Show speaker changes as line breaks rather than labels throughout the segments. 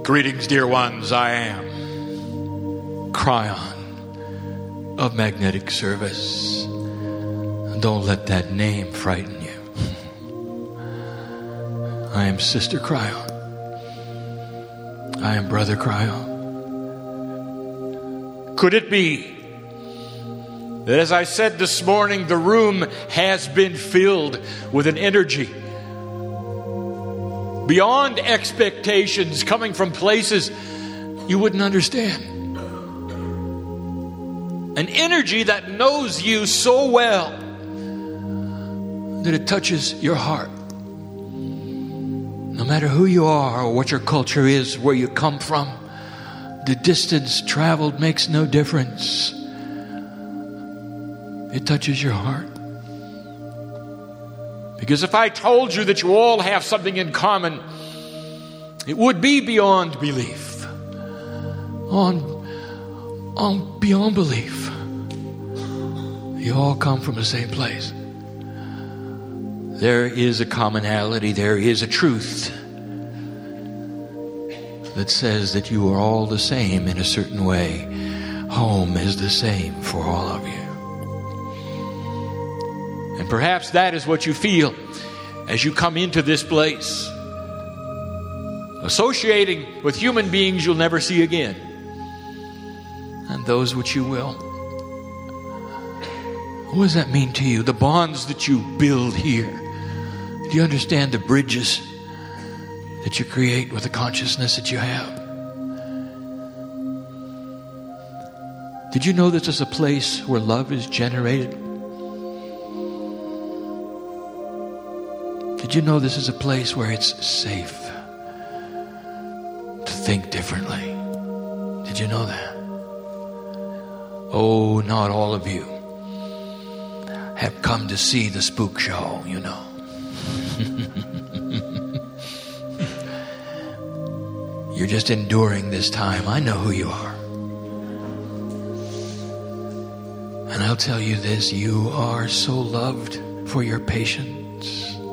Greetings, dear ones. I am Cryon of Magnetic Service. Don't let that name frighten you. I am Sister Cryon. I am Brother Cryon. Could it be that, as I said this morning, the room has been filled with an energy beyond expectations, coming from places you wouldn't understand? An energy that knows you so well that it touches your heart. No matter who you are or what your culture is, where you come from, the distance traveled makes no difference. It touches your heart. Because if I told you that you all have something in common, it would be beyond belief. Beyond belief. You all come from the same place. There is a commonality, there is a truth that says that you are all the same in a certain way. Home is the same for all of you. And perhaps that is what you feel as you come into this place, associating with human beings you'll never see again, and those which you will. What does that mean to you? The bonds that you build here. Do you understand the bridges that you create with the consciousness that you have? Did you know this is a place where love is generated? Did you know this is a place where it's safe to think differently? Did you know that? Oh, not all of you have come to see the spook show, you know. You're just enduring this time. I know who you are. And I'll tell you this, you are so loved for your patience.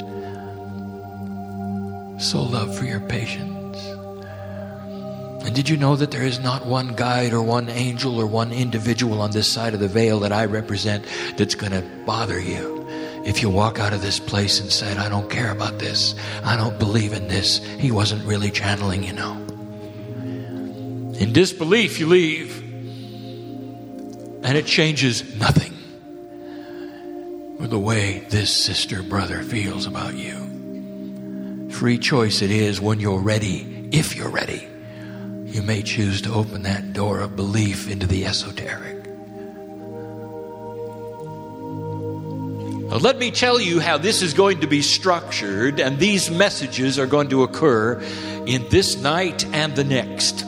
So loved for your patience. And did you know that there is not one guide or one angel or one individual on this side of the veil that I represent that's going to bother you? If you walk out of this place and said, I don't care about this, I don't believe in this, he wasn't really channeling, you know. In disbelief you leave, and it changes nothing with the way this sister, brother feels about you. Free choice it is when you're ready, if you're ready. You may choose to open that door of belief into the esoteric. Now, let me tell you how this is going to be structured, and these messages are going to occur in this night and the next.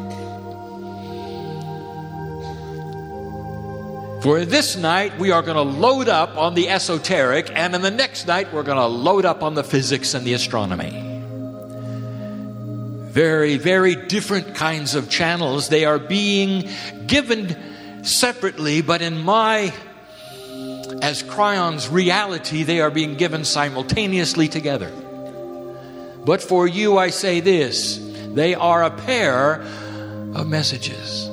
For this night, we are going to load up on the esoteric, and in the next night, we're going to load up on the physics and the astronomy. Very, very different kinds of channels. They are being given separately, but as Cryon's reality, they are being given simultaneously together. But for you, I say this, they are a pair of messages.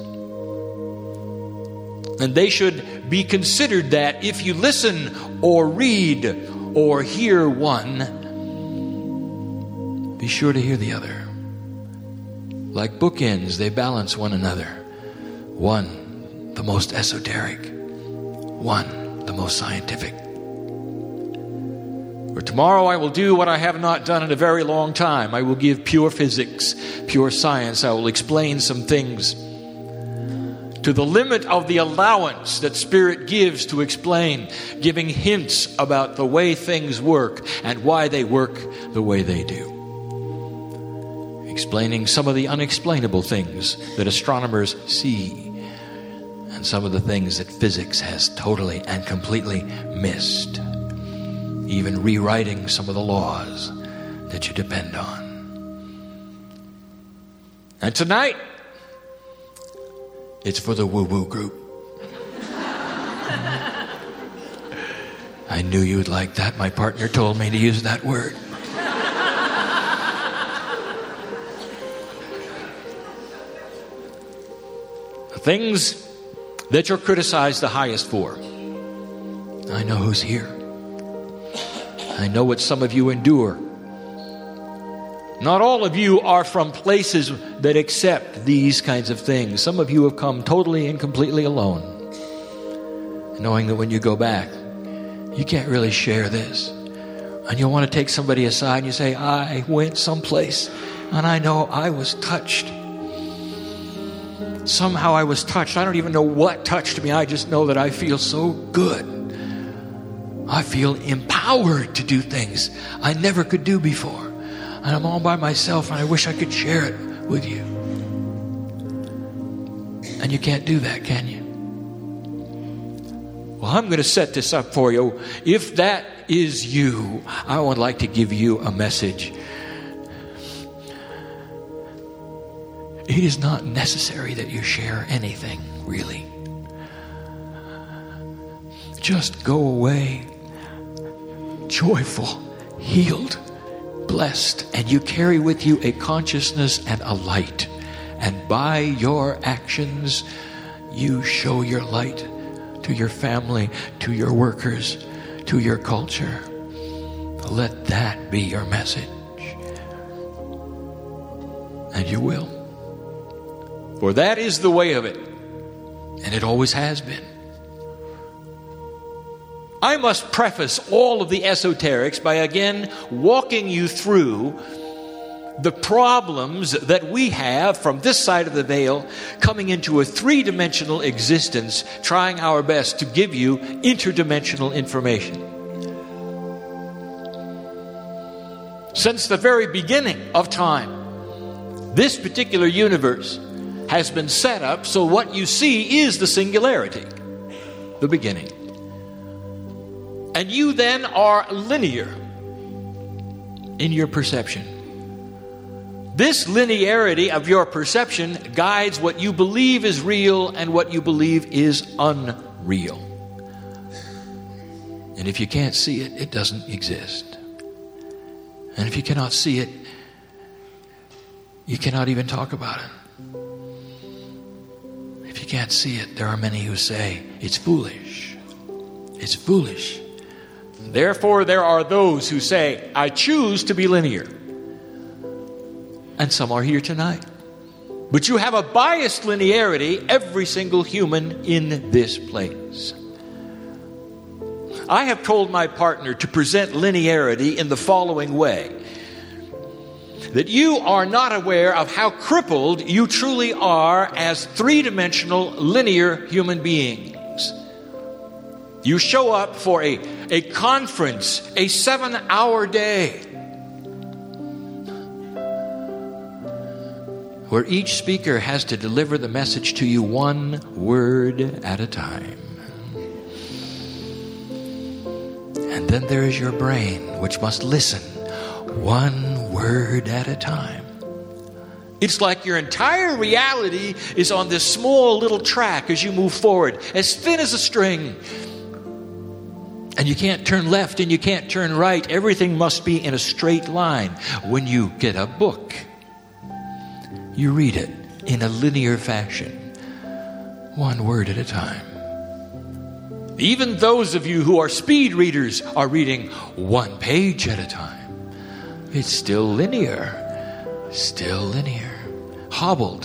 And they should be considered that if you listen or read or hear one, be sure to hear the other. Like bookends, they balance one another. One, the most esoteric. One, the most scientific. For tomorrow I will do what I have not done in a very long time. I will give pure physics, pure science. I will explain some things to the limit of the allowance that Spirit gives to explain, giving hints about the way things work and why they work the way they do. Explaining some of the unexplainable things that astronomers see and some of the things that physics has totally and completely missed. Even rewriting some of the laws that you depend on. And tonight, it's for the woo-woo group. I knew you'd like that. My partner told me to use that word. things that you're criticized the highest for. I know who's here. I know what some of you endure. Not all of you are from places that accept these kinds of things. Some of you have come totally and completely alone, knowing that when you go back, you can't really share this. And you'll want to take somebody aside and you say, I went someplace and I know I was touched. Somehow I was touched. I don't even know what touched me. I just know that I feel so good. I feel empowered to do things I never could do before. And I'm all by myself, and I wish I could share it with you. And you can't do that, can you? Well, I'm going to set this up for you. If that is you, I would like to give you a message. It is not necessary that you share anything, really. Just go away joyful, healed, blessed, and you carry with you a consciousness and a light. And by your actions, you show your light to your family, to your workers, to your culture. Let that be your message. And you will. For that is the way of it. And it always has been. I must preface all of the esoterics by again walking you through the problems that we have from this side of the veil, coming into a three-dimensional existence, trying our best to give you interdimensional information. Since the very beginning of time, this particular universe has been set up so what you see is the singularity, the beginning. And you then are linear in your perception. This linearity of your perception guides what you believe is real and what you believe is unreal. And if you can't see it, it doesn't exist. And if you cannot see it, you cannot even talk about it. If you can't see it, there are many who say, it's foolish. It's foolish. Therefore, there are those who say, I choose to be linear. And some are here tonight. But you have a biased linearity, every single human in this place. I have told my partner to present linearity in the following way. That you are not aware of how crippled you truly are as three-dimensional linear human beings. You show up for a conference, a 7-hour day, where each speaker has to deliver the message to you one word at a time. And then there is your brain, which must listen one word at a time. It's like your entire reality is on this small little track as you move forward, as thin as a string. And you can't turn left and you can't turn right. Everything must be in a straight line. When you get a book, you read it in a linear fashion, one word at a time. Even those of you who are speed readers are reading one page at a time. It's still linear, hobbled.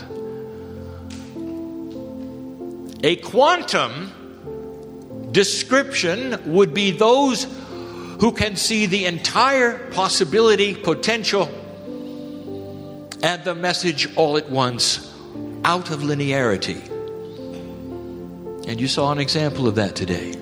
A quantum description would be those who can see the entire possibility, potential, and the message all at once, out of linearity. And you saw an example of that today.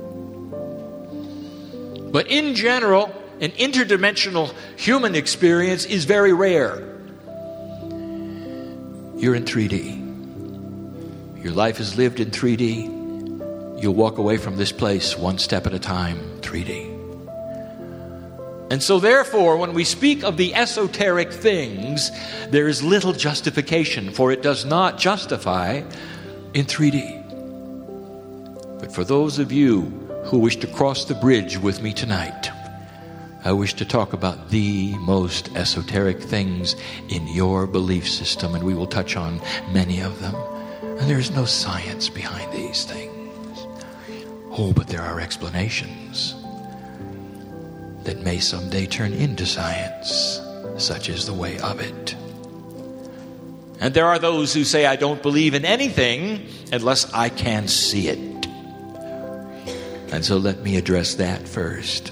But in general, an interdimensional human experience is very rare. You're in 3D. Your life is lived in 3D. You'll walk away from this place one step at a time, 3D. And so therefore, when we speak of the esoteric things, there is little justification, for it does not justify in 3D. But for those of you who wish to cross the bridge with me tonight, I wish to talk about the most esoteric things in your belief system, and we will touch on many of them. And there's no science behind these things. Oh, but there are explanations that may someday turn into science. Such is the way of it. And there are those who say, I don't believe in anything unless I can see it. And so let me address that first.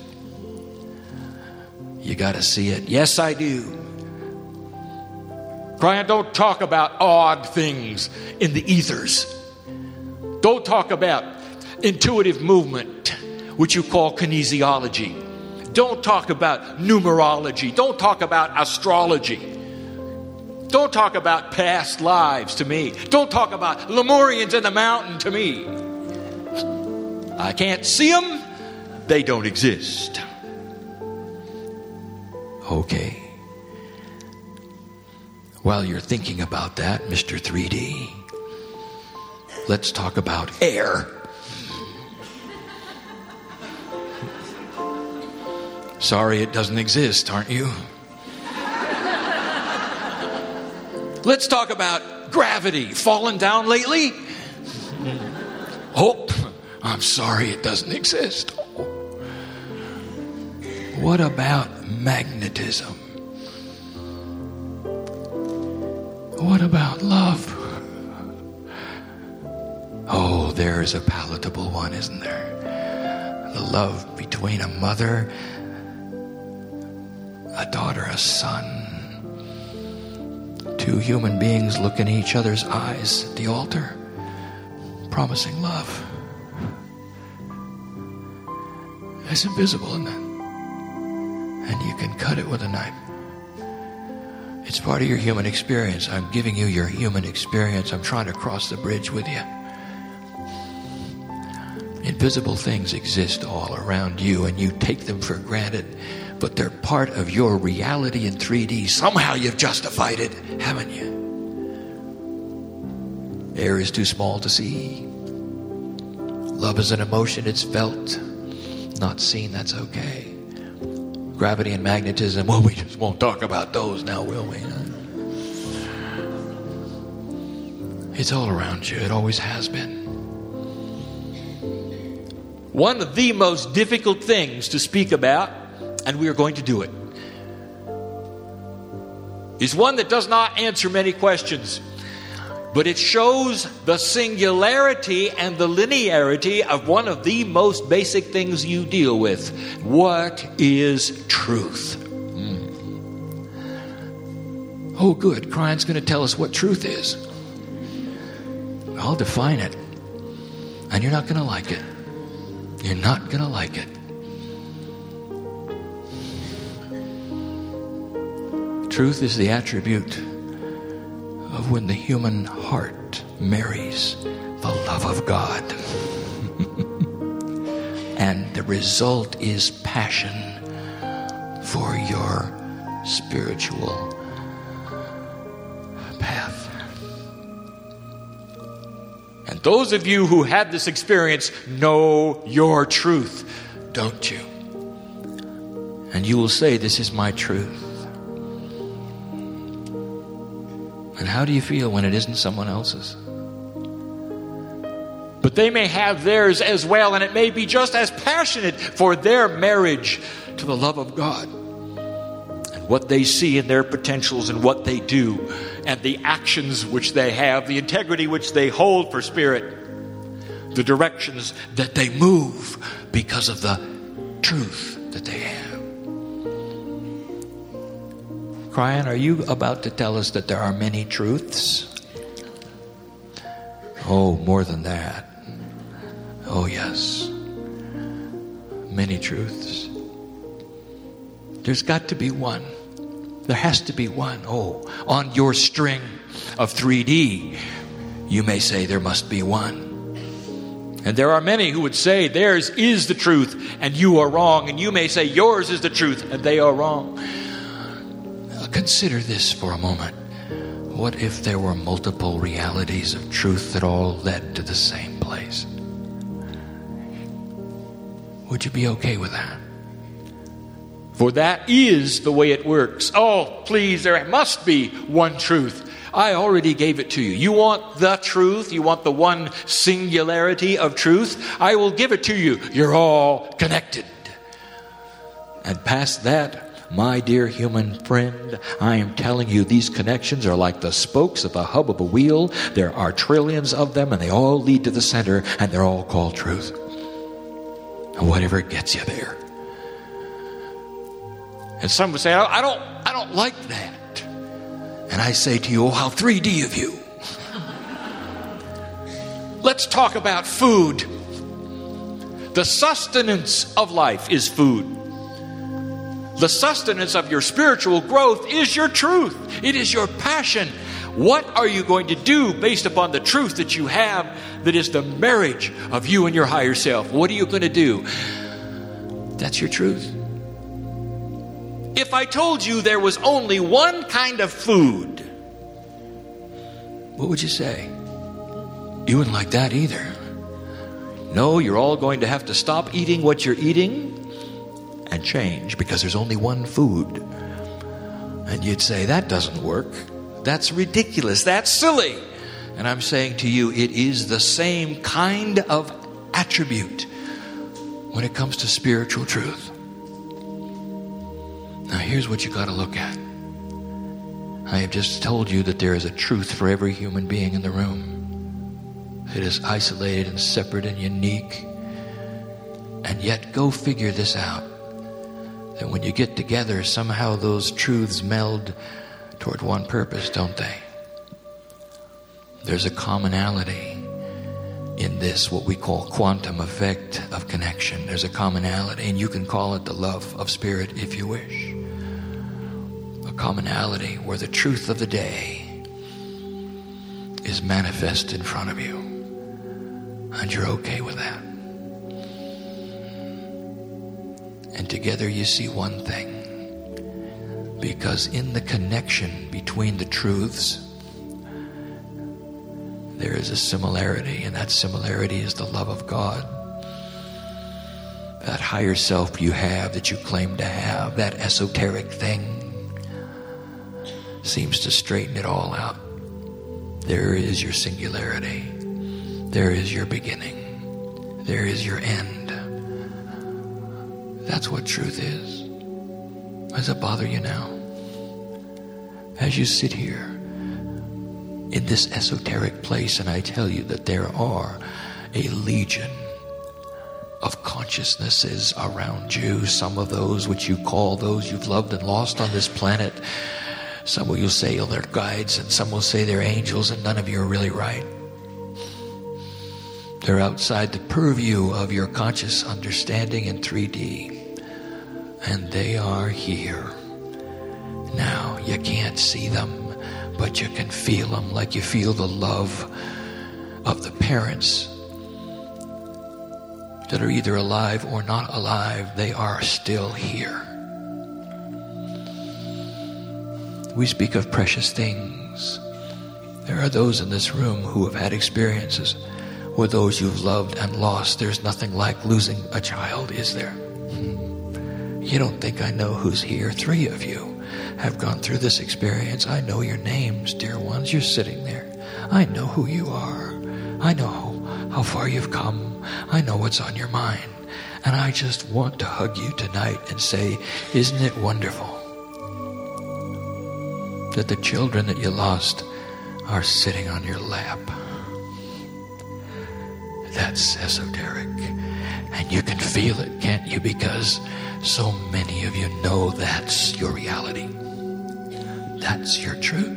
You got to see it. Yes, I do. Brian, don't talk about odd things in the ethers. Don't talk about intuitive movement, which you call kinesiology. Don't talk about numerology. Don't talk about astrology. Don't talk about past lives to me. Don't talk about Lemurians in the mountain to me. I can't see them. They don't exist. Okay. While you're thinking about that, Mr. 3D, let's talk about air. Sorry it doesn't exist, aren't you? Let's talk about gravity. Fallen down lately? Oh, I'm sorry it doesn't exist. What about magnetism? What about love? Oh, there's a palatable one, isn't there? The love between a mother, a daughter, a son. Two human beings look in each other's eyes at the altar, promising love. It's invisible, isn't it? And you can cut it with a knife. It's part of your human experience. I'm giving you your human experience. I'm trying to cross the bridge with you. Invisible things exist all around you, and you take them for granted, but they're part of your reality in 3D. Somehow you've justified it, haven't you? Air is too small to see. Love is an emotion, it's felt, not seen, that's okay. Gravity and magnetism, well, we just won't talk about those now, will we? It's all around you. It always has been. One of the most difficult things to speak about, and we are going to do it, is one that does not answer many questions, but it shows the singularity and the linearity of one of the most basic things you deal with. What is truth? Oh, good. Brian's going to tell us what truth is. I'll define it. And you're not going to like it. You're not going to like it. Truth is the attribute of when the human heart marries the love of God. And the result is passion for your spiritual path. And those of you who had this experience know your truth, don't you? And you will say, this is my truth. And how do you feel when it isn't someone else's? But they may have theirs as well, and it may be just as passionate for their marriage to the love of God. And what they see in their potentials and what they do, and the actions which they have, the integrity which they hold for spirit, the directions that they move because of the truth that they have. Brian, are you about to tell us that there are many truths? Oh, more than that. Oh, yes. Many truths. There's got to be one. There has to be one. Oh, on your string of 3D, you may say there must be one. And there are many who would say theirs is the truth and you are wrong. And you may say yours is the truth and they are wrong. Consider this for a moment. What if there were multiple realities of truth that all led to the same place? Would you be okay with that? For that is the way it works. Oh, please, there must be one truth. I already gave it to you. You want the truth? You want the one singularity of truth? I will give it to you. You're all connected. And past that, my dear human friend, I am telling you, these connections are like the spokes of the hub of a wheel. There are trillions of them, and they all lead to the center, and they're all called truth. And whatever gets you there. And some would say, I don't like that. And I say to you, oh, how 3D of you. Let's talk about food. The sustenance of life is food. The sustenance of your spiritual growth is your truth. It is your passion. What are you going to do based upon the truth that you have that is the marriage of you and your higher self? What are you going to do? That's your truth. If I told you there was only one kind of food, what would you say? You wouldn't like that either. No, you're all going to have to stop eating what you're eating and change, because there's only one food. And you'd say, that doesn't work. That's ridiculous. That's silly. And I'm saying to you, it is the same kind of attribute when it comes to spiritual truth. Now here's what you got to look at. I have just told you that there is a truth for every human being in the room. It is isolated and separate and unique. And yet go figure this out. That when you get together, somehow those truths meld toward one purpose, don't they? There's a commonality in this, what we call quantum effect of connection. There's a commonality, and you can call it the love of spirit if you wish. A commonality where the truth of the day is manifest in front of you, and you're okay with that. And together you see one thing, because in the connection between the truths, there is a similarity, and that similarity is the love of God. That higher self you have, that you claim to have, that esoteric thing, seems to straighten it all out. There is your singularity. There is your beginning. There is your end. That's what truth is. Does it bother you now? As you sit here in this esoteric place, and I tell you that there are a legion of consciousnesses around you, some of those which you call those you've loved and lost on this planet. Some will say they're guides, and some will say they're angels, and none of you are really right. They're outside the purview of your conscious understanding in 3D. And they are here. Now, you can't see them, but you can feel them, like you feel the love of the parents that are either alive or not alive. They are still here. We speak of precious things. There are those in this room who have had experiences with those you've loved and lost. There's nothing like losing a child, is there? You don't think I know who's here? 3 of you have gone through this experience. I know your names, dear ones. You're sitting there. I know who you are. I know how far you've come. I know what's on your mind. And I just want to hug you tonight and say, isn't it wonderful that the children that you lost are sitting on your lap? That's esoteric. And you can feel it, can't you? Because so many of you know that's your reality. That's your truth.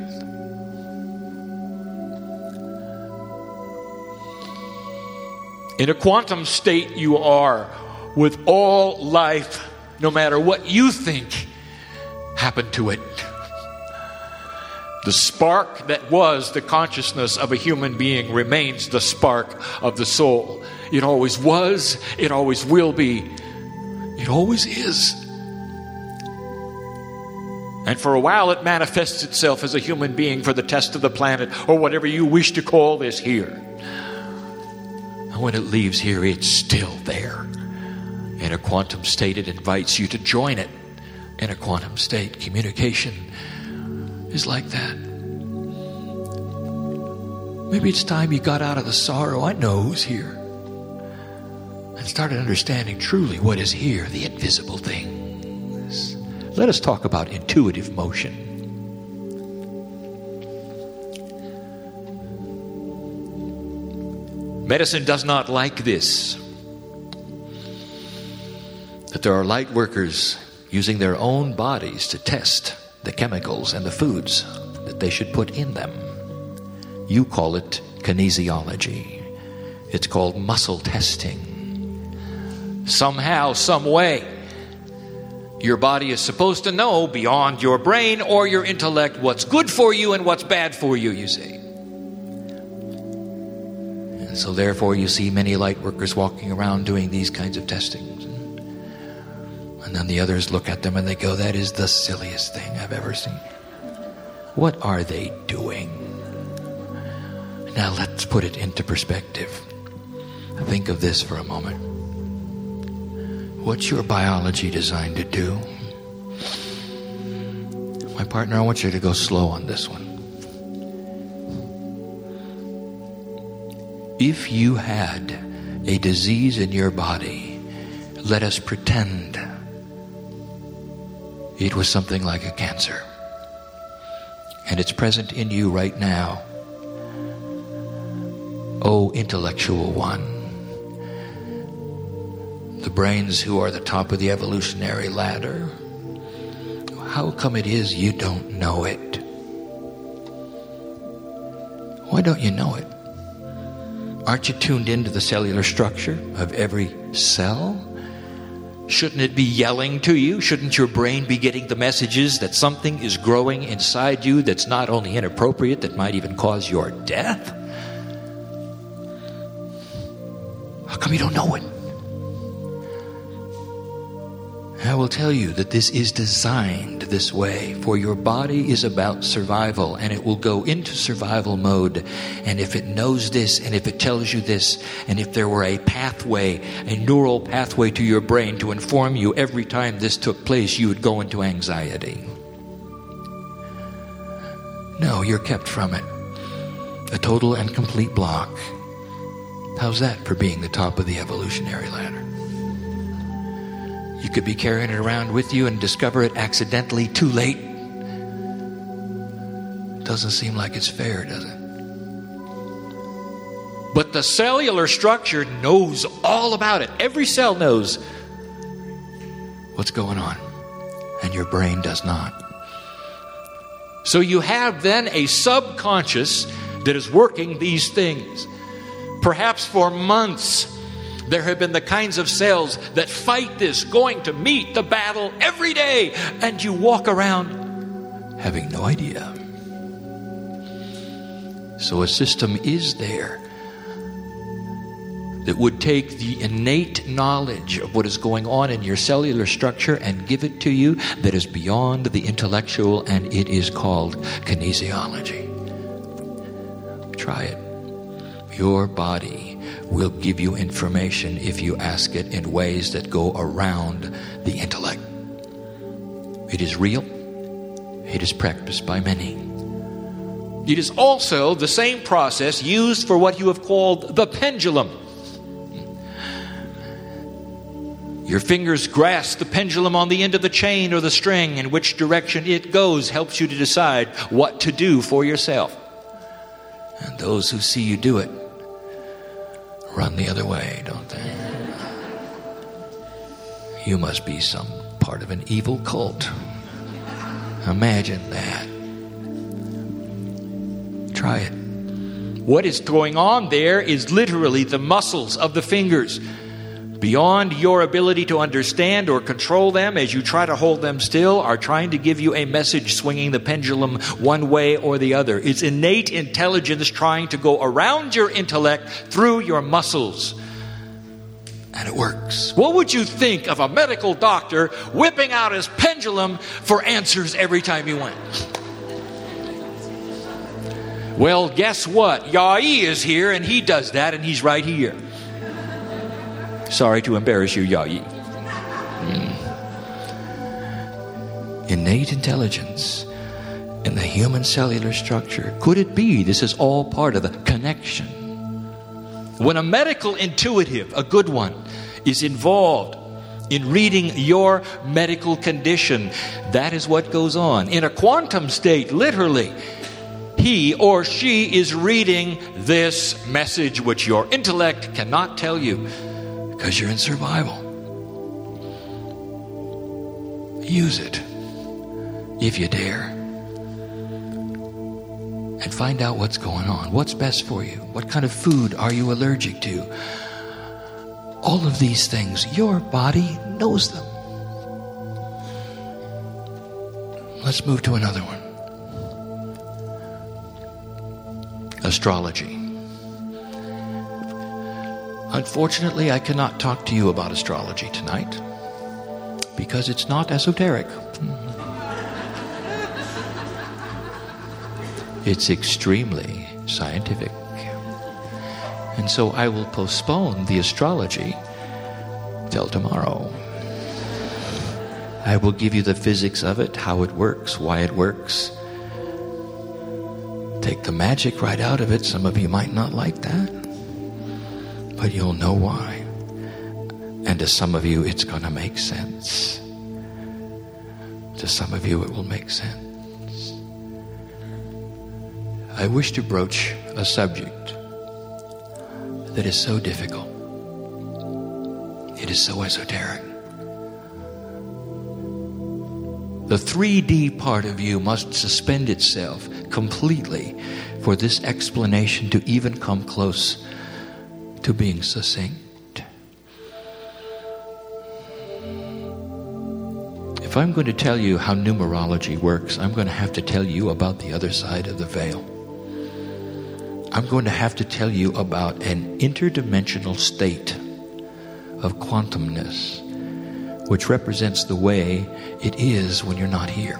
In a quantum state you are with all life, no matter what you think happened to it. The spark that was the consciousness of a human being remains the spark of the soul. It always was, it always will be, it always is. And for a while it manifests itself as a human being for the test of the planet, or whatever you wish to call this here. And when it leaves here, it's still there. In a quantum state, it invites you to join it. In a quantum state, communication is like that. Maybe it's time you got out of the sorrow. I know who's here. And started understanding truly what is here, the invisible things. Let us talk about intuitive motion. Medicine does not like this. That there are light workers using their own bodies to test the chemicals and the foods that they should put in them. You call it kinesiology. It's called muscle testing. Somehow, some way, your body is supposed to know beyond your brain or your intellect what's good for you and what's bad for you, you see. And so therefore you see many light workers walking around doing these kinds of testings. And then the others look at them and they go, that is the silliest thing I've ever seen. What are they doing? Now let's put it into perspective. Think of this for a moment. What's your biology designed to do? My partner, I want you to go slow on this one. If you had a disease in your body, let us pretend it was something like a cancer, and it's present in you right now. Oh, intellectual one, the brains who are the top of the evolutionary ladder, how come it is you don't know it? Why don't you know it? Aren't you tuned into the cellular structure of every cell? Shouldn't it be yelling to you? Shouldn't your brain be getting the messages that something is growing inside you that's not only inappropriate, that might even cause your death? How come you don't know it? I will tell you that this is designed this way, for your body is about survival, and it will go into survival mode. And if it knows this, and if it tells you this, and if there were a pathway, a neural pathway to your brain to inform you every time this took place, you would go into anxiety. No, you're kept from it. A total and complete block. How's that for being the top of the evolutionary ladder? You could be carrying it around with you and discover it accidentally too late. Doesn't seem like it's fair, does it? But the cellular structure knows all about it. Every cell knows what's going on, and your brain does not. So you have then a subconscious that is working these things. Perhaps for months, there have been the kinds of cells that fight this, going to meet the battle every day, and you walk around having no idea. So a system is there that would take the innate knowledge of what is going on in your cellular structure and give it to you that is beyond the intellectual, and it is called kinesiology. Try it. Your body will give you information if you ask it in ways that go around the intellect. It is real. It is practiced by many. It is also the same process used for what you have called the pendulum. Your fingers grasp the pendulum on the end of the chain or the string, and which direction it goes helps you to decide what to do for yourself. And those who see you do it run the other way, don't they? You must be some part of an evil cult. Imagine that. Try it. What is going on there is literally the muscles of the fingers. Beyond your ability to understand or control them, as you try to hold them still, are trying to give you a message swinging the pendulum one way or the other. It's innate intelligence trying to go around your intellect through your muscles. And it works. What would you think of a medical doctor whipping out his pendulum for answers every time he went? Well, guess what? Yai is here, and he does that, and he's right here. Sorry to embarrass you, Yai. Innate intelligence in the human cellular structure. Could it be this is all part of the connection? When a medical intuitive, a good one, is involved in reading your medical condition, that is what goes on. In a quantum state, literally, he or she is reading this message which your intellect cannot tell you because you're in survival. Use it if you dare. And find out what's going on. What's best for you? What kind of food are you allergic to? All of these things, your body knows them. Let's move to another one. Astrology. Unfortunately, I cannot talk to you about astrology tonight because it's not esoteric. It's extremely scientific. And so I will postpone the astrology till tomorrow. I will give you the physics of it, how it works, why it works. Take the magic right out of it. Some of you might not like that, but you'll know why. And to some of you, it's going to make sense. To some of you, it will make sense. I wish to broach a subject that is so difficult. It is so esoteric. The 3D part of you must suspend itself completely for this explanation to even come close to being succinct. If I'm going to tell you how numerology works, I'm going to have to tell you about the other side of the veil. I'm going to have to tell you about an interdimensional state of quantumness, which represents the way it is when you're not here.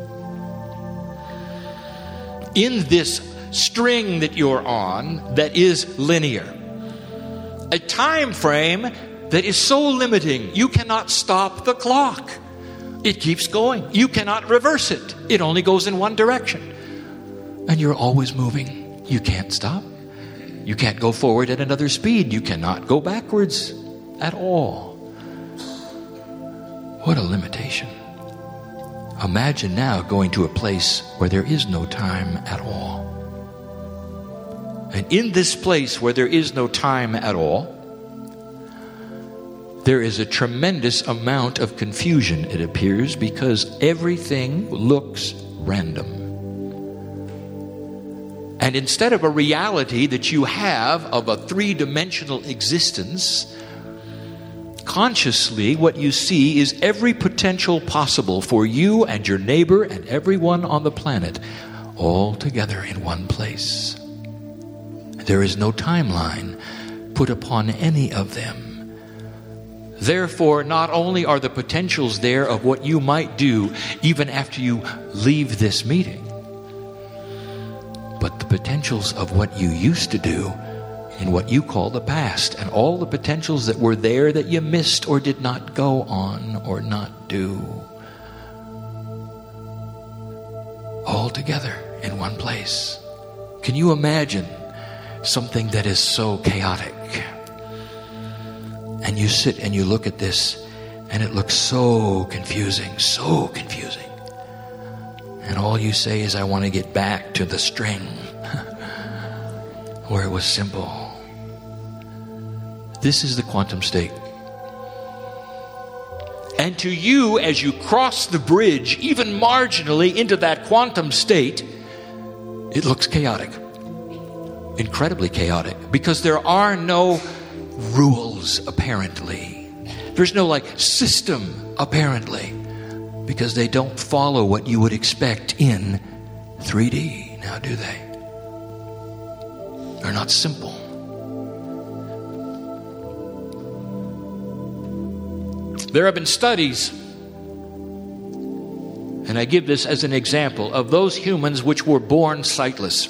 In this string that you're on that is linear, a time frame that is so limiting, you cannot stop the clock. It keeps going. You cannot reverse it. It only goes in one direction. And you're always moving. You can't stop. You can't go forward at another speed. You cannot go backwards at all. What a limitation. Imagine now going to a place where there is no time at all. And in this place where there is no time at all, there is a tremendous amount of confusion, it appears, because everything looks random. And instead of a reality that you have of a three-dimensional existence, consciously what you see is every potential possible for you and your neighbor and everyone on the planet all together in one place. There is no timeline put upon any of them. Therefore, not only are the potentials there of what you might do even after you leave this meeting, but the potentials of what you used to do in what you call the past, and all the potentials that were there that you missed or did not go on or not do, all together in one place. Can you imagine something that is so chaotic? And you sit and you look at this and it looks so confusing, so confusing. And all you say is, I want to get back to the string where it was simple. This is the quantum state. And to you, as you cross the bridge, even marginally into that quantum state, it looks chaotic. Incredibly chaotic. Because there are no rules, apparently. There's no system, apparently. Because they don't follow what you would expect in 3D. Now, do they? They're not simple. There have been studies, and I give this as an example, of those humans which were born sightless.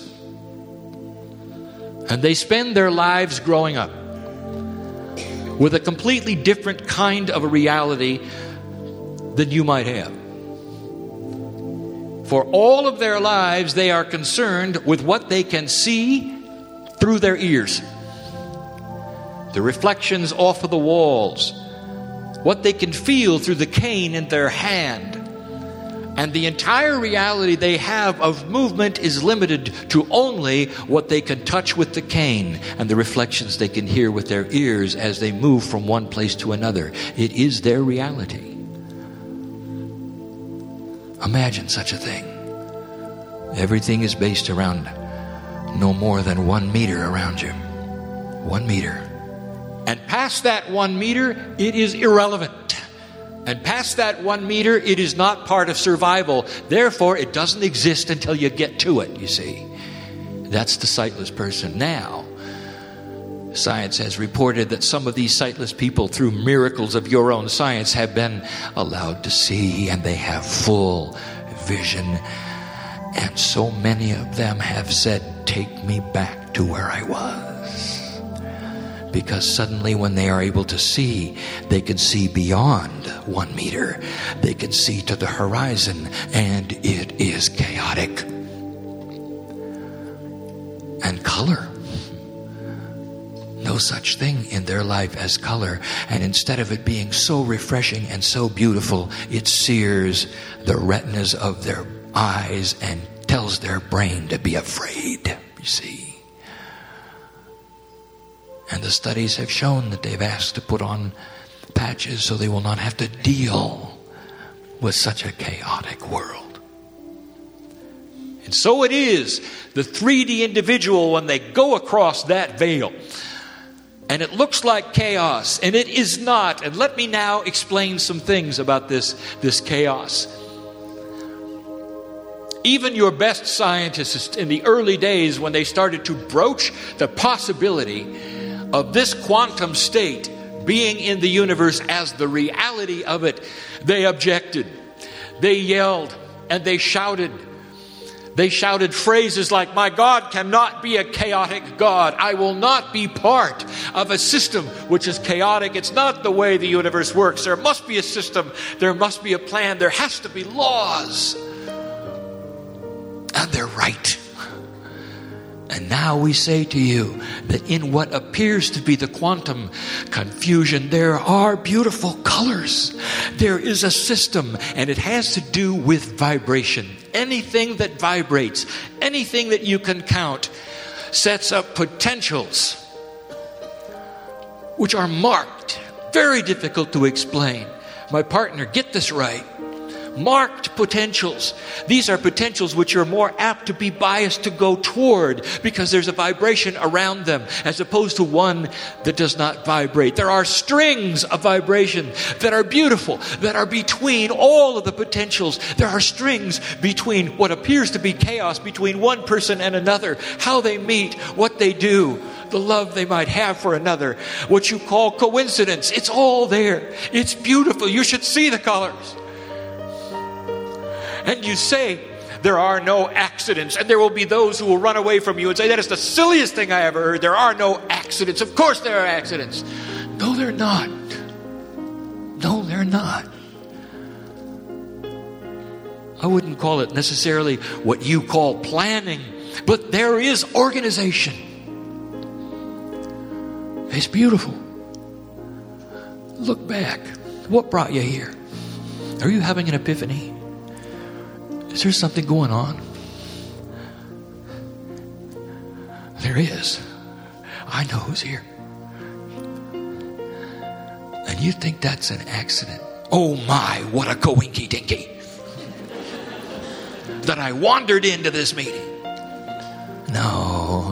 And they spend their lives growing up with a completely different kind of a reality than you might have. For all of their lives, they are concerned with what they can see through their ears. The reflections off of the walls. What they can feel through the cane in their hand. And the entire reality they have of movement is limited to only what they can touch with the cane and the reflections they can hear with their ears as they move from one place to another. It is their reality. Imagine such a thing. Everything is based around no more than 1 meter around you. 1 meter. And past that 1 meter, it is irrelevant. And past that 1 meter, it is not part of survival. Therefore, it doesn't exist until you get to it, you see. That's the sightless person. Now, science has reported that some of these sightless people, through miracles of your own science, have been allowed to see, and they have full vision. And so many of them have said, "Take me back to where I was." Because suddenly when they are able to see, they can see beyond 1 meter. They can see to the horizon, and it is chaotic. And color. No such thing in their life as color. And instead of it being so refreshing and so beautiful, it sears the retinas of their eyes and tells their brain to be afraid, you see. And the studies have shown that they've asked to put on patches so they will not have to deal with such a chaotic world. And so it is, the 3D individual, when they go across that veil, and it looks like chaos, and it is not. And let me now explain some things about this chaos. Even your best scientists in the early days, when they started to broach the possibility of this quantum state being in the universe as the reality of it, they objected. They yelled and they shouted. They shouted phrases like, "My God cannot be a chaotic God. I will not be part of a system which is chaotic. It's not the way the universe works. There must be a system. There must be a plan. There has to be laws." And they're right. And now we say to you that in what appears to be the quantum confusion, there are beautiful colors. There is a system, and it has to do with vibration. Anything that vibrates, anything that you can count, sets up potentials which are marked, very difficult to explain. My partner, get this right. Marked potentials. These are potentials which are more apt to be biased to go toward because there's a vibration around them as opposed to one that does not vibrate. There are strings of vibration that are beautiful, that are between all of the potentials. There are strings between what appears to be chaos between one person and another, how they meet, what they do, the love they might have for another, what you call coincidence. It's all there. It's beautiful. You should see the colors. And you say, there are no accidents. And there will be those who will run away from you and say, that is the silliest thing I ever heard. There are no accidents. Of course there are accidents. No, they're not. No, they're not. I wouldn't call it necessarily what you call planning, but there is organization. It's beautiful. Look back. What brought you here? Are you having an epiphany? Is there something going on? There is. I know who's here. And you think that's an accident? Oh my, what a coinky dinky. That I wandered into this meeting. No.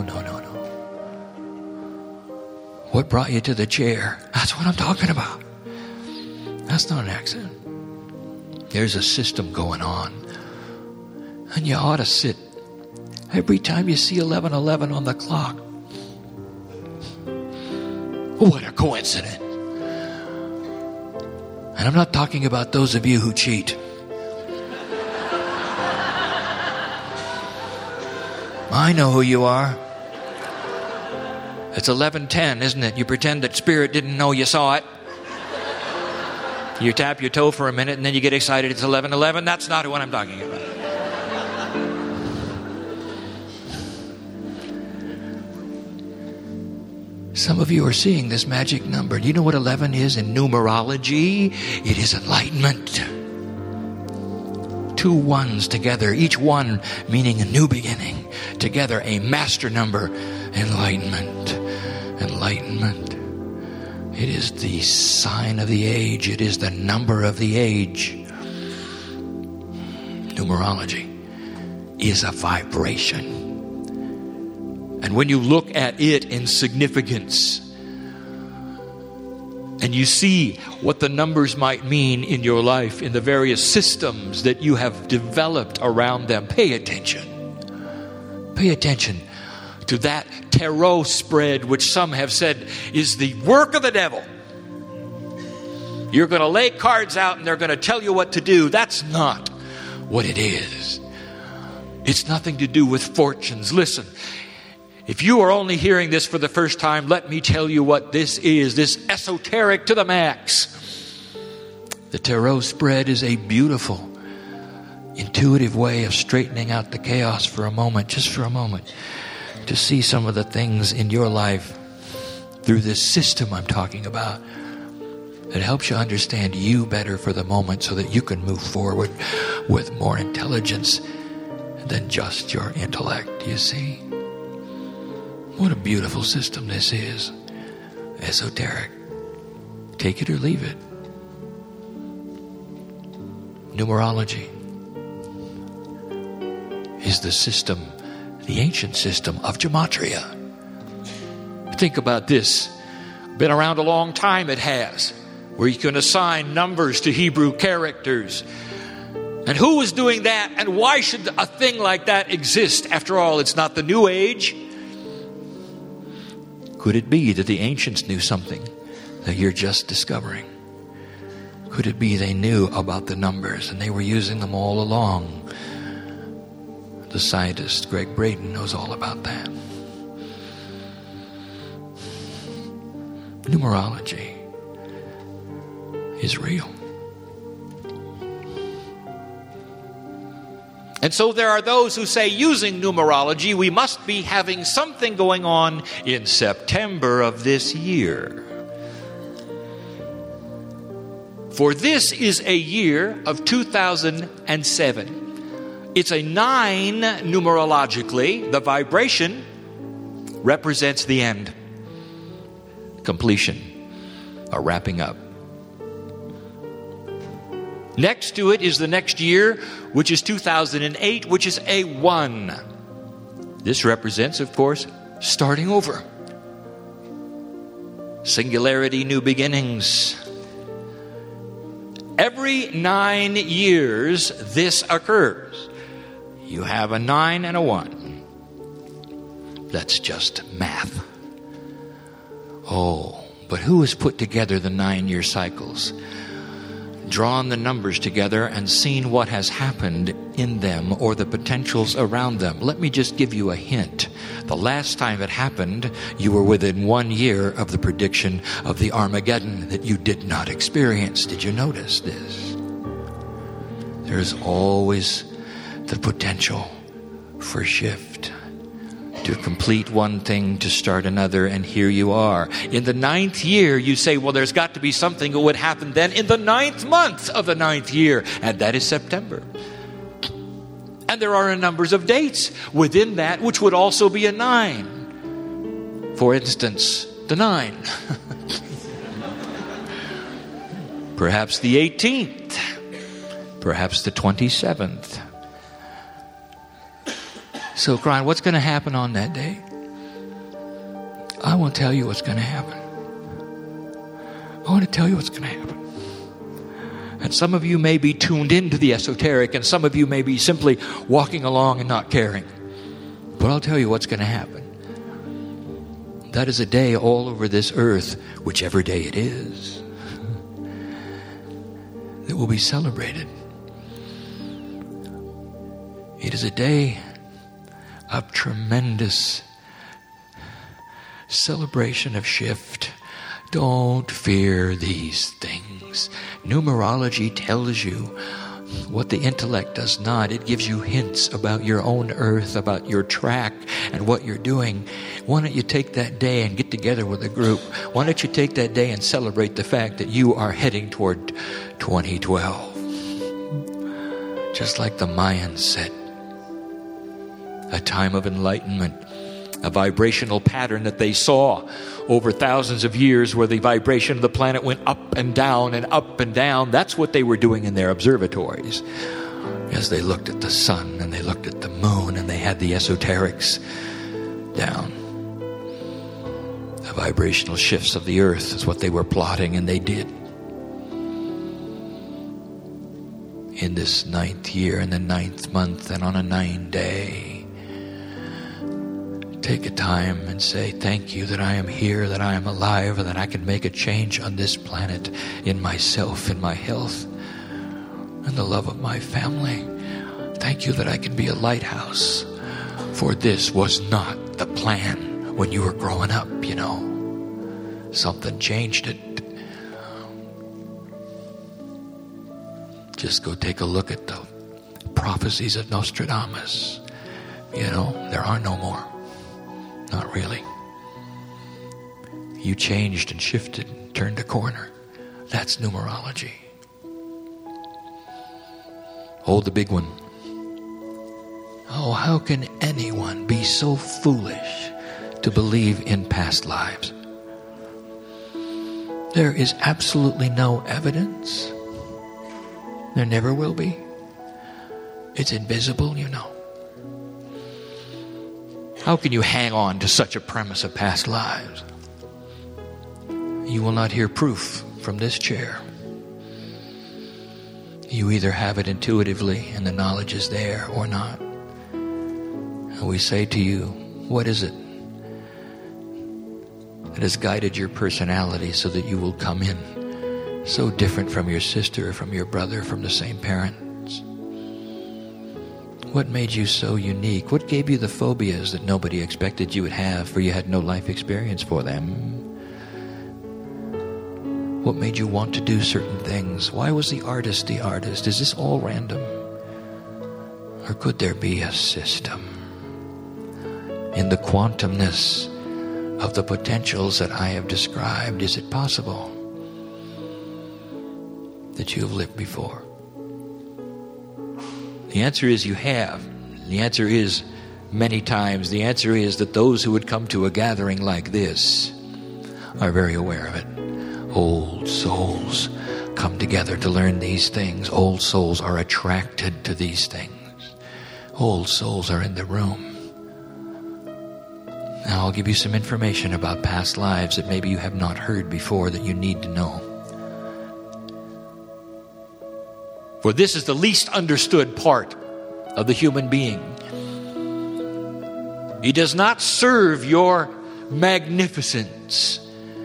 What brought you to the chair? That's what I'm talking about. That's not an accident. There's a system going on. And you ought to sit every time you see 11:11 on the clock. What a coincidence. And I'm not talking about those of you who cheat. I know who you are. It's 11:10, isn't it? You pretend that Spirit didn't know you saw it. You tap your toe for a minute and then you get excited. It's 11:11. That's not what I'm talking about. Some of you are seeing this magic number. Do you know what 11 is in numerology? It is enlightenment. 2 ones together, each one meaning a new beginning. Together, a master number, enlightenment. Enlightenment. It is the sign of the age. It is the number of the age. Numerology is a vibration. And when you look at it in significance, and you see what the numbers might mean in your life, in the various systems that you have developed around them, pay attention. Pay attention to that tarot spread, which some have said is the work of the devil. You're going to lay cards out and they're going to tell you what to do. That's not what it is. It's nothing to do with fortunes. Listen, if you are only hearing this for the first time, let me tell you what this is. This esoteric to the max. The tarot spread is a beautiful, intuitive way of straightening out the chaos for a moment, just for a moment, to see some of the things in your life through this system I'm talking about. It helps you understand you better for the moment so that you can move forward with more intelligence than just your intellect, you see. What a beautiful system this is. Esoteric. Take it or leave it. Numerology is the system, the ancient system of gematria. Think about this. Been around a long time, it has, where you can assign numbers to Hebrew characters. And who was doing that? And why should a thing like that exist? After all, it's not the New Age. Could it be that the ancients knew something that you're just discovering? Could it be they knew about the numbers and they were using them all along? The scientist Greg Braden knows all about that. Numerology is real. And so there are those who say, using numerology, we must be having something going on in September of this year. For this is a year of 2007. It's a 9 numerologically. The vibration represents the end, completion, a wrapping up. Next to it is the next year, which is 2008, which is a 1. This represents, of course, starting over. Singularity, new beginnings. Every 9 years, this occurs. You have a 9 and a 1. That's just math. Oh, but who has put together the 9-year cycles? Drawn the numbers together and seen what has happened in them or the potentials around them. Let me just give you a hint. The last time it happened, you were within 1 year of the prediction of the Armageddon that you did not experience. Did you notice this? There is always the potential for shift. To complete one thing, to start another, and here you are. In the 9th year, you say, well, there's got to be something that would happen then in the 9th month of the 9th year, and that is September. And there are a number of dates within that which would also be a 9. For instance, the 9. Perhaps the 18th. Perhaps the 27th. So, Brian, what's going to happen on that day? I won't tell you what's going to happen. I want to tell you what's going to happen. And some of you may be tuned into the esoteric, and some of you may be simply walking along and not caring. But I'll tell you what's going to happen. That is a day all over this earth, whichever day it is, that will be celebrated. It is a day of tremendous celebration of shift. Don't fear these things. Numerology tells you what the intellect does not. It gives you hints about your own earth, about your track and what you're doing. Why don't you take that day and get together with a group? Why don't you take that day and celebrate the fact that you are heading toward 2012? Just like the Mayans said, a time of enlightenment, a vibrational pattern that they saw over thousands of years where the vibration of the planet went up and down and up and down. That's what they were doing in their observatories as they looked at the sun and they looked at the moon and they had the esoterics down. The vibrational shifts of the earth is what they were plotting, and they did. In this 9th year, in the 9th month, and on a 9-day, take a time and say, thank you that I am here, that I am alive, and that I can make a change on this planet in myself, in my health, and the love of my family. Thank you that I can be a lighthouse. For this was not the plan when you were growing up, you know. Something changed it. Just go take a look at the prophecies of Nostradamus. You know, there are no more. Not really. You changed and shifted and turned a corner. That's numerology. Hold the big one. Oh, how can anyone be so foolish to believe in past lives? There is absolutely no evidence. There never will be. It's invisible, you know. How can you hang on to such a premise of past lives? You will not hear proof from this chair. You either have it intuitively and the knowledge is there or not. And we say to you, what is it that has guided your personality so that you will come in so different from your sister, from your brother, from the same parents? What made you so unique? What gave you the phobias that nobody expected you would have, for you had no life experience for them? What made you want to do certain things? Why was the artist the artist? Is this all random? Or could there be a system in the quantumness of the potentials that I have described? Is it possible that you have lived before? The answer is you have. The answer is many times. The answer is that those who would come to a gathering like this are very aware of it. Old souls come together to learn these things. Old souls are attracted to these things. Old souls are in the room. Now I'll give you some information about past lives that maybe you have not heard before that you need to know. For this is the least understood part of the human being. He does not serve your magnificence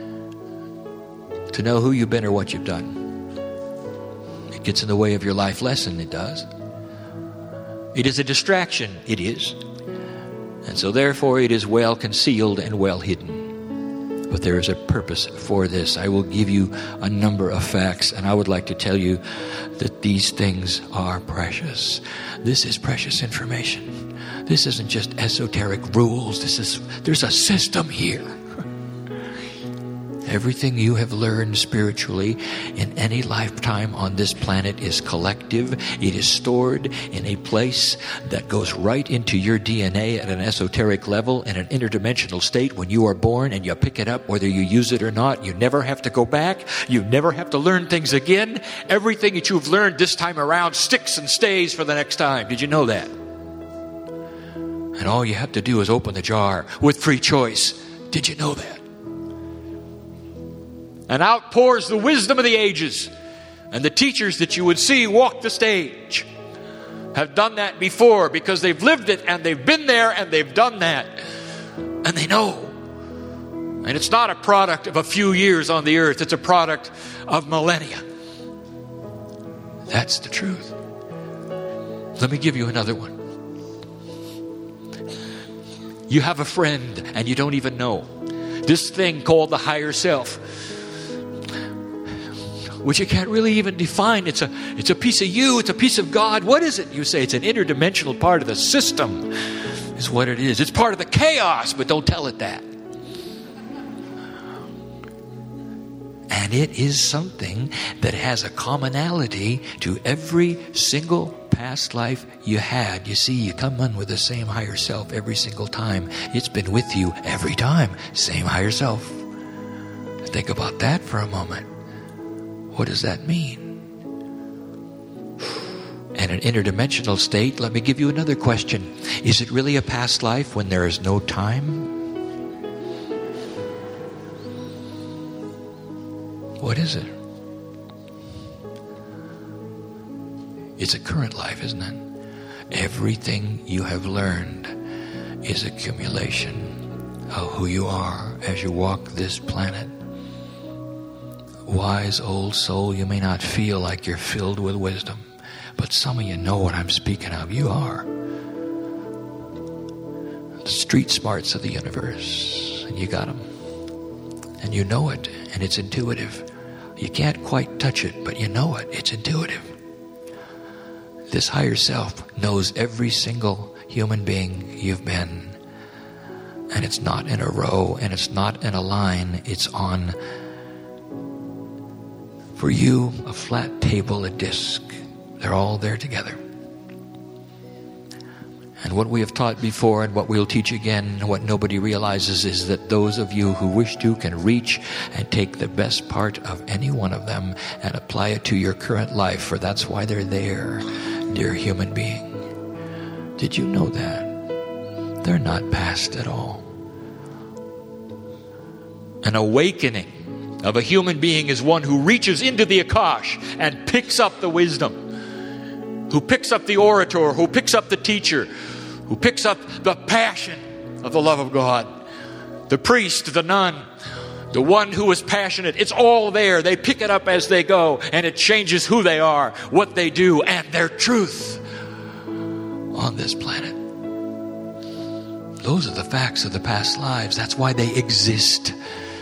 to know who you've been or what you've done. It gets in the way of your life lesson, it does. It is a distraction, it is. And so therefore it is well concealed and well hidden. But there is a purpose for this. I will give you a number of facts, and I would like to tell you that these things are precious. This is precious information. This isn't just esoteric rules. There's a system here. Everything you have learned spiritually in any lifetime on this planet is collective. It is stored in a place that goes right into your DNA at an esoteric level in an interdimensional state when you are born, and you pick it up whether you use it or not. You never have to go back. You never have to learn things again. Everything that you've learned this time around sticks and stays for the next time. Did you know that? And all you have to do is open the jar with free choice. Did you know that? And out pours the wisdom of the ages. And the teachers that you would see walk the stage have done that before, because they've lived it and they've been there and they've done that. And they know. And it's not a product of a few years on the earth. It's a product of millennia. That's the truth. Let me give you another one. You have a friend and you don't even know. This thing called the higher self which you can't really even define. It's a piece of you. It's a piece of God. What is it? You say it's an interdimensional part of the system is what it is. It's part of the chaos, but don't tell it that. And it is something that has a commonality to every single past life you had. You see, you come in with the same higher self every single time. It's been with you every time. Same higher self. Think about that for a moment. What does that mean? And an interdimensional state, let me give you another question. Is it really a past life when there is no time? What is it? It's a current life, isn't it? Everything you have learned is accumulation of who you are as you walk this planet. Wise old soul, you may not feel like you're filled with wisdom, but some of you know what I'm speaking of. You are. The street smarts of the universe, and you got them. And you know it, and it's intuitive. You can't quite touch it, but you know it. It's intuitive. This higher self knows every single human being you've been. And it's not in a row, and it's not in a line. It's on, for you, a flat table, a disc. They're all there together. And what we have taught before and what we'll teach again, and what nobody realizes, is that those of you who wish to can reach and take the best part of any one of them and apply it to your current life, for that's why they're there, dear human being. Did you know that? They're not past at all. An awakening of a human being is one who reaches into the Akash and picks up the wisdom, who picks up the orator, who picks up the teacher, who picks up the passion of the love of God. The priest, the nun, the one who is passionate. It's all there. They pick it up as they go, and it changes who they are, what they do, and their truth on this planet. Those are the facts of the past lives. That's why they exist.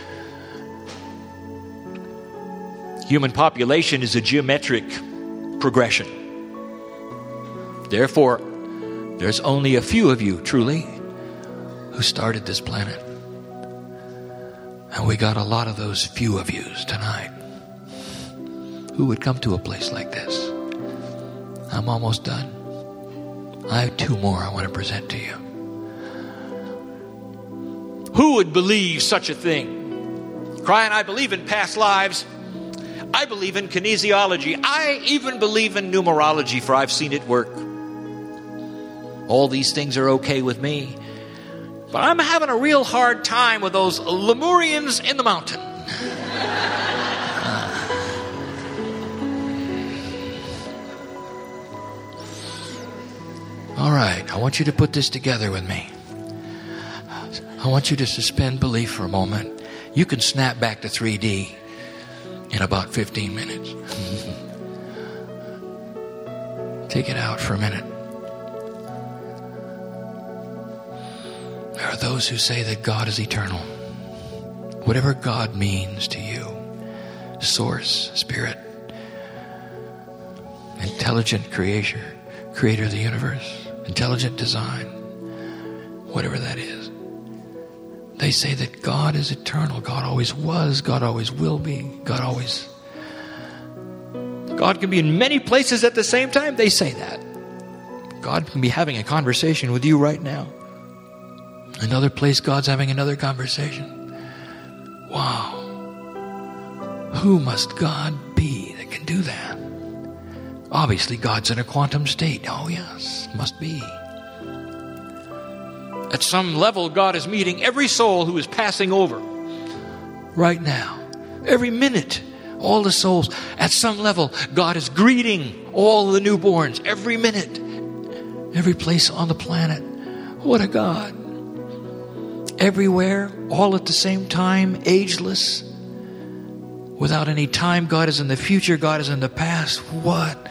Human population is a geometric progression. Therefore, there's only a few of you, truly, who started this planet. And we got a lot of those few of yous tonight. Who would come to a place like this? I'm almost done. I have two more I want to present to you. Who would believe such a thing? Crying, I believe in past lives. I believe in kinesiology. I even believe in numerology, for I've seen it work. All these things are okay with me. But I'm having a real hard time with those Lemurians in the mountain. All right, I want you to put this together with me. I want you to suspend belief for a moment. You can snap back to 3D in about 15 minutes. Take it out for a minute. There are those who say that God is eternal. Whatever God means to you, source, spirit, intelligent creator of the universe, intelligent design, whatever that is. They say that God is eternal. God always was. God always will be. God can be in many places at the same time. They say that. God can be having a conversation with you right now. Another place, God's having another conversation. Wow. Who must God be that can do that? Obviously, God's in a quantum state. Oh, yes, must be. At some level, God is meeting every soul who is passing over right now. Every minute, all the souls. At some level, God is greeting all the newborns every minute. Every place on the planet. What a God. Everywhere, all at the same time, ageless. Without any time, God is in the future, God is in the past. What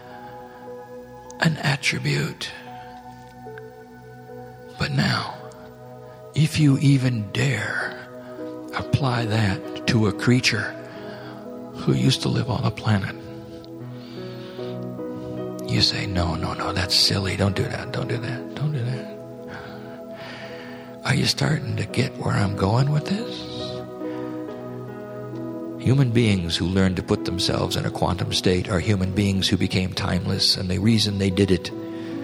an attribute. But now, if you even dare apply that to a creature who used to live on a planet. You say, no, that's silly. Don't do that. Are you starting to get where I'm going with this? Human beings who learned to put themselves in a quantum state are human beings who became timeless, and the reason they did it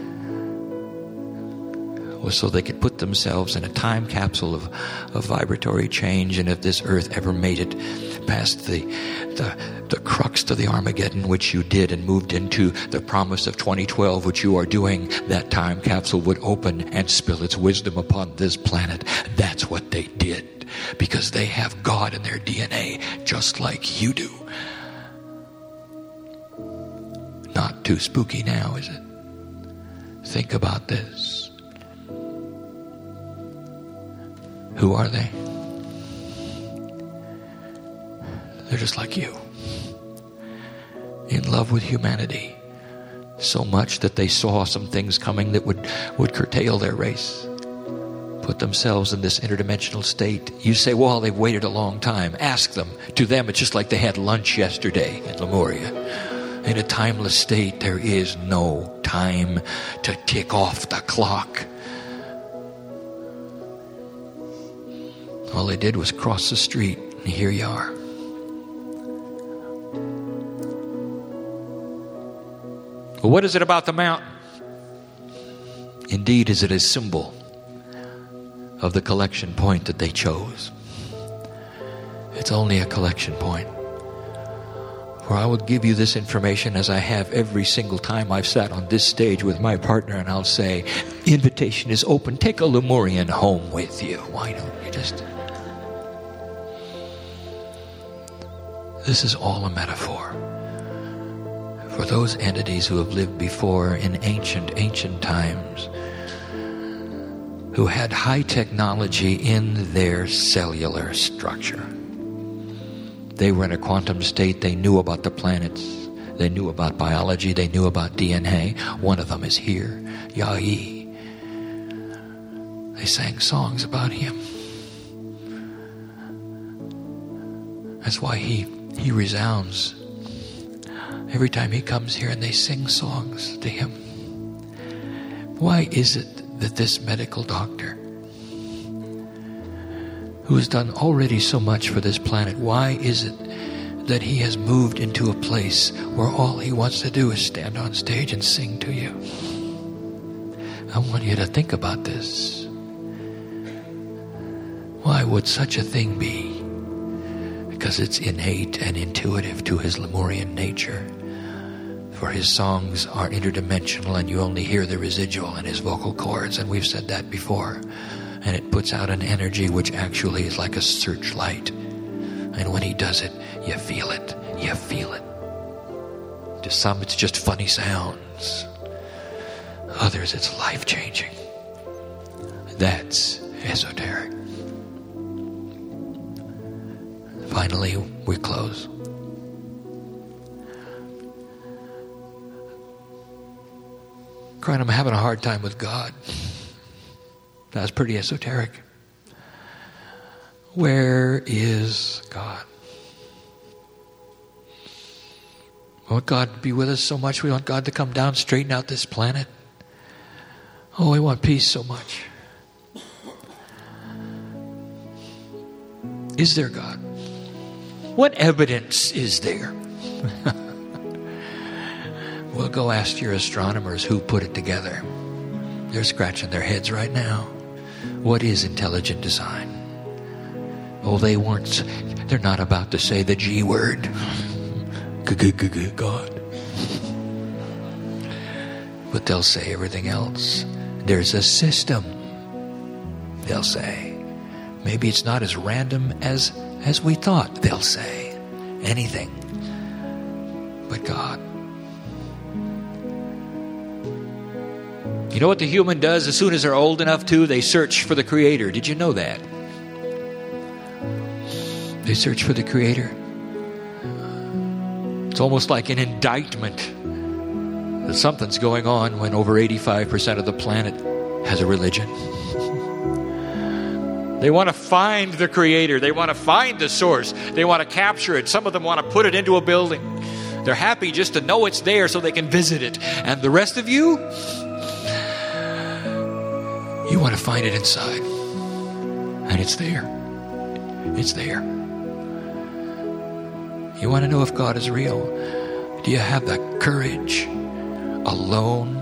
was so they could put themselves in a time capsule of vibratory change. And if this earth ever made it past the crux to the Armageddon, which you did, and moved into the promise of 2012, which you are doing, that time capsule would open and spill its wisdom upon this planet. That's what they did, because they have God in their DNA, just like you do. Not too spooky now, is it? Think about this. Who are they? They're just like you. In love with humanity. So much that they saw some things coming that would curtail their race. Put themselves in this interdimensional state. You say, well, they've waited a long time. Ask them. To them, it's just like they had lunch yesterday in Lemuria. In a timeless state, there is no time to tick off the clock. All they did was cross the street, and here you are. Well, what is it about the mountain? Indeed, is it a symbol of the collection point that they chose? It's only a collection point. For I will give you this information as I have every single time I've sat on this stage with my partner, and I'll say, the invitation is open. Take a Lemurian home with you. Why don't you just... This is all a metaphor for those entities who have lived before in ancient times, who had high technology in their cellular structure. They were in a quantum state. They knew about the planets. They knew about biology. They knew about DNA. One of them is here, Yahi. They sang songs about him. That's why he resounds every time he comes here, and they sing songs to him. Why is it that this medical doctor, who has done already so much for this planet, why is it that he has moved into a place where all he wants to do is stand on stage and sing to you? I want you to think about this. Why would such a thing be? Because it's innate and intuitive to his Lemurian nature. For his songs are interdimensional, and you only hear the residual in his vocal cords, and we've said that before. And it puts out an energy which actually is like a searchlight. And when he does it, you feel it. You feel it. To some, it's just funny sounds. Others, it's life-changing. That's esoteric. Finally, we close. Crying, I'm having a hard time with God. That's pretty esoteric. Where is God? We want God to be with us so much. We want God to come down, straighten out this planet. Oh, we want peace so much. Is there God? What evidence is there? Well, go ask your astronomers who put it together. They're scratching their heads right now. What is intelligent design? Oh, they're not about to say the G word. God. But they'll say everything else. There's a system, they'll say. Maybe it's not as random as we thought, they'll say. Anything but God. You know what the human does as soon as they're old enough to? They search for the Creator. Did you know that? They search for the Creator. It's almost like an indictment that something's going on when over 85% of the planet has a religion. They want to find the Creator. They want to find the source. They want to capture it. Some of them want to put it into a building. They're happy just to know it's there so they can visit it. And the rest of you, you want to find it inside. And it's there. It's there. You want to know if God is real? Do you have the courage alone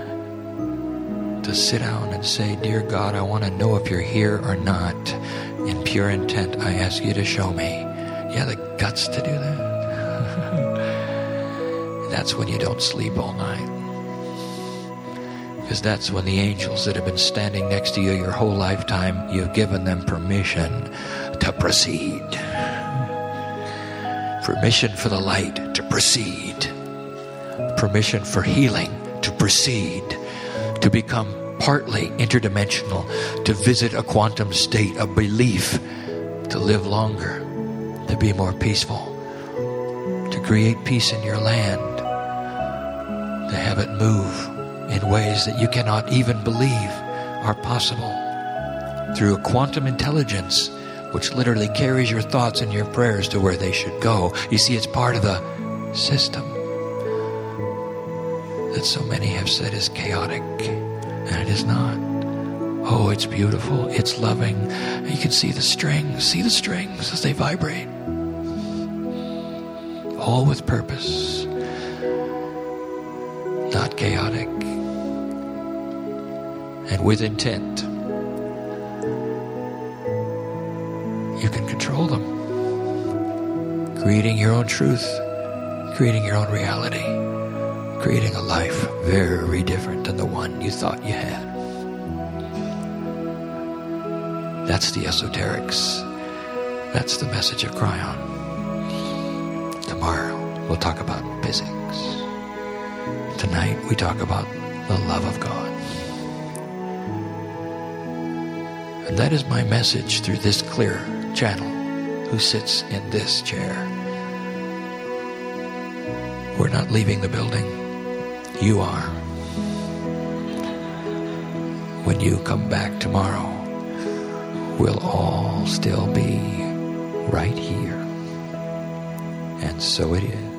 to sit down and say, Dear God, I want to know if you're here or not. In pure intent, I ask you to show me. You have the guts to do that? That's when you don't sleep all night. Because that's when the angels that have been standing next to you your whole lifetime, you've given them permission to proceed. Permission for the light to proceed. Permission for healing to proceed. To become partly interdimensional, to visit a quantum state of belief, to live longer, to be more peaceful, to create peace in your land, to have it move in ways that you cannot even believe are possible, through a quantum intelligence which literally carries your thoughts and your prayers to where they should go. You see, it's part of the system that so many have said is chaotic, and it is not. Oh, it's beautiful, it's loving. You can see the strings as they vibrate. All with purpose, not chaotic, and with intent. You can control them, creating your own truth, creating your own reality, creating a life very different than the one you thought you had. That's the esoterics. That's the message of Cryon. Tomorrow we'll talk about physics. Tonight we talk about the love of God. And that is my message through this clear channel who sits in this chair. We're not leaving the building. You are. When you come back tomorrow, we'll all still be right here. And so it is.